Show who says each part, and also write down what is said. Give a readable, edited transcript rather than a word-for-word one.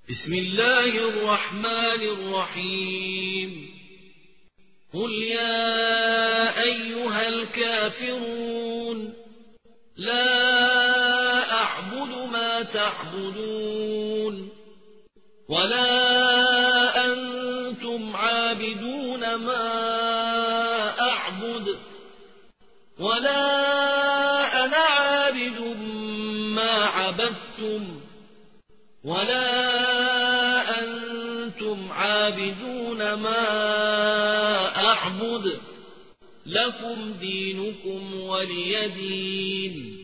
Speaker 1: بسم الله الرحمن الرحيم قل يا أيها الكافرون لا أعبد ما تعبدون ولا أنتم عابدون ما أعبد ولا أنا عابد ما عبدتم ولا أنتم عابدون ما أعبد لكم دينكم ولي دين.